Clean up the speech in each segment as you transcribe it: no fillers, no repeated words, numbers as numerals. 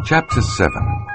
Chapter 7.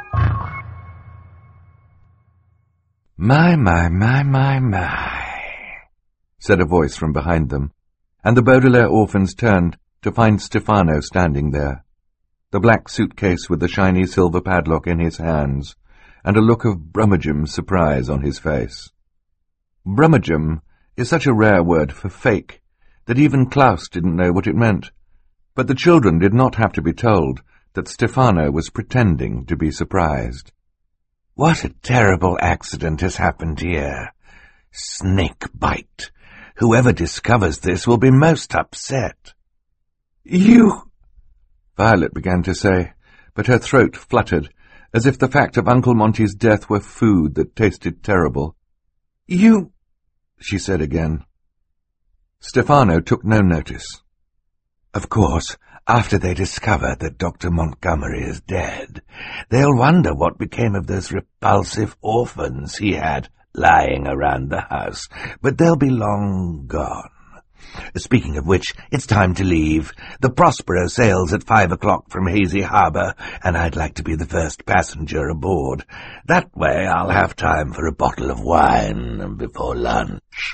My, said a voice from behind them, and the Baudelaire orphans turned to find Stefano standing there, the black suitcase with the shiny silver padlock in his hands, and a look of brummagem surprise on his face. Brummagem is such a rare word for fake that even Klaus didn't know what it meant, but the children did not have to be told that Stefano was pretending to be surprised. "What a terrible accident has happened here. Snake bite. Whoever discovers this will be most upset." "You—" Violet began to say, but her throat fluttered, as if the fact of Uncle Monty's death were food that tasted terrible. "You—" she said again. Stefano took no notice. "Of course, after they discover that Dr. Montgomery is dead, they'll wonder what became of those repulsive orphans he had lying around the house, but they'll be long gone. Speaking of which, it's time to leave. The Prospero sails at 5 o'clock from Hazy Harbor, and I'd like to be the first passenger aboard. That way I'll have time for a bottle of wine before lunch."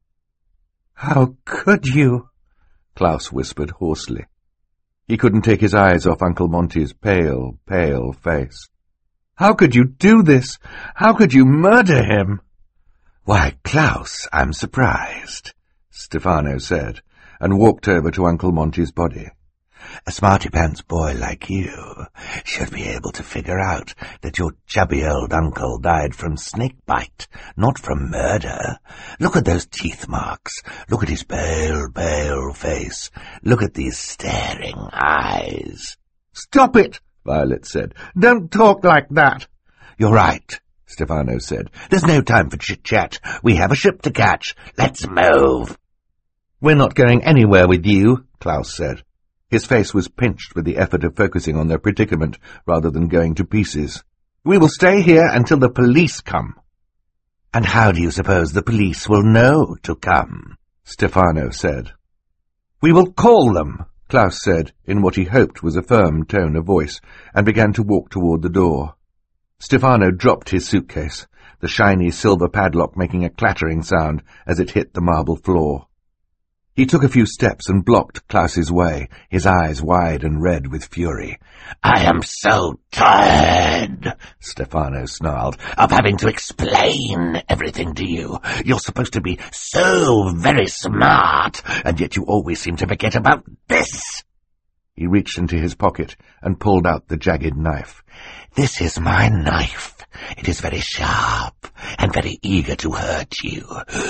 "How could you?" Klaus whispered hoarsely. He couldn't take his eyes off Uncle Monty's pale, pale face. "How could you do this? How could you murder him?" "Why, Klaus, I'm surprised," Stefano said, and walked over to Uncle Monty's body. "A smarty-pants boy like you should be able to figure out that your chubby old uncle died from snake bite, not from murder. Look at those teeth marks. Look at his pale, pale face. Look at these staring eyes." "Stop it," Violet said. "Don't talk like that." "You're right," Stefano said. "There's no time for chit-chat. We have a ship to catch. Let's move." "We're not going anywhere with you," Klaus said. His face was pinched with the effort of focusing on their predicament rather than going to pieces. "We will stay here until the police come." "And how do you suppose the police will know to come?" Stefano said. "We will call them," Klaus said in what he hoped was a firm tone of voice, and began to walk toward the door. Stefano dropped his suitcase, the shiny silver padlock making a clattering sound as it hit the marble floor. He took a few steps and blocked Klaus's way, his eyes wide and red with fury. "I am so tired," Stefano snarled, "of having to explain everything to you. You're supposed to be so very smart, and yet you always seem to forget about this." He reached into his pocket and pulled out the jagged knife. "This is my knife. It is very sharp and very eager to hurt you,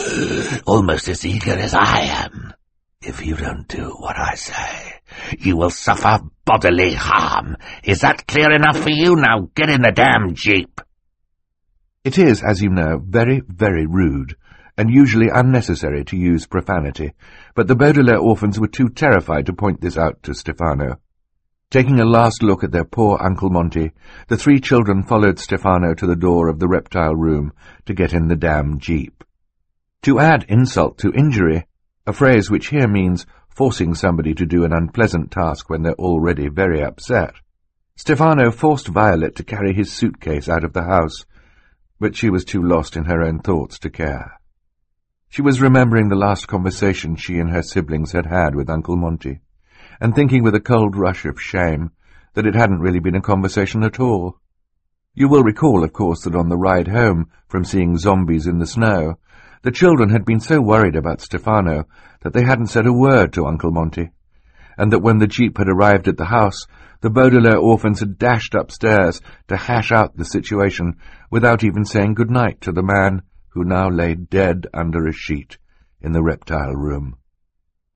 almost as eager as I am. If you don't do what I say, you will suffer bodily harm. Is that clear enough for you? Now get in the damn jeep." It is, as you know, very, very rude, and usually unnecessary to use profanity, but the Baudelaire orphans were too terrified to point this out to Stefano. Taking a last look at their poor Uncle Monty, the three children followed Stefano to the door of the reptile room to get in the damn jeep. To add insult to injury, a phrase which here means forcing somebody to do an unpleasant task when they're already very upset, Stefano forced Violet to carry his suitcase out of the house, but she was too lost in her own thoughts to care. She was remembering the last conversation she and her siblings had had with Uncle Monty, and thinking with a cold rush of shame that it hadn't really been a conversation at all. You will recall, of course, that on the ride home from seeing zombies in the snow, the children had been so worried about Stefano that they hadn't said a word to Uncle Monty, and that when the jeep had arrived at the house, the Baudelaire orphans had dashed upstairs to hash out the situation without even saying good night to the man who now lay dead under a sheet in the reptile room.